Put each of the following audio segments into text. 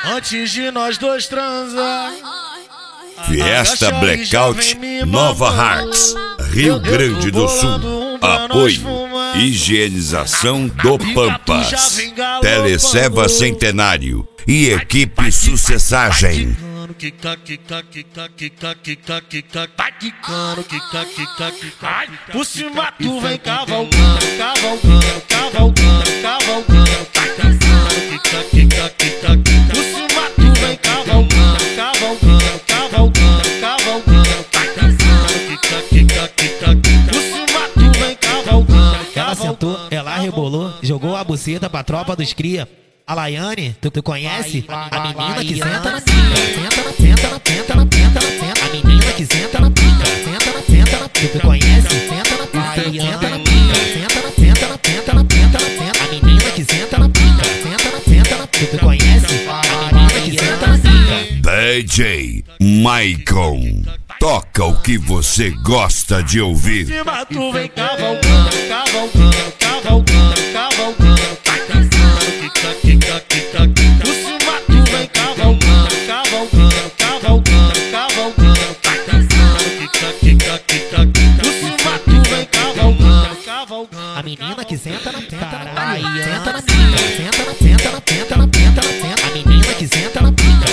antes de nós dois transar. Fiesta Blackout Nova Hartz, Rio Grande do Sul. Apoio Higienização do Pampas, Teleceva Centenário e Equipe Sucessagem. Por cima tu vem cavalgando, cavalgando, cavalgando, cavalgando, por cima tu vem cavalgando, cavalgando, cavalgando, cavalgando, por cima tu vem cavalgando. Ela sentou, ela rebolou, jogou a buceta pra tropa dos cria. A Laiane, tu conhece? A menina que senta na pica, senta na pica, a menina que senta na pica, senta na pica, tu conhece? Senta na pica, senta na pica, senta na pica, a menina que senta na pica, senta na pica, tu conhece? A menina que senta na pica. DJ Maicon, toca o que você gosta de ouvir. Por cima tu vem cavalgando, cavalgando, cavalgando, cavalgando, por cima tu vem cavalgando, cavalgando, cavalgando, cavalgando, por cima tu vem cavalgando, cavalgando. A menina que senta na pica, senta na pica, senta na pica, a menina que senta na pica,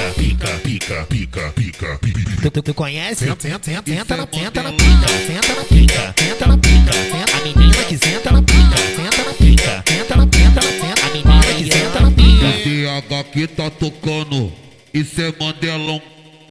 pica. Tu conhece? Senta na pica, senta na pica, a menina que senta na pica, senta na pica, a menina que senta na pica. O DH que tá tocando, isso é Mandelão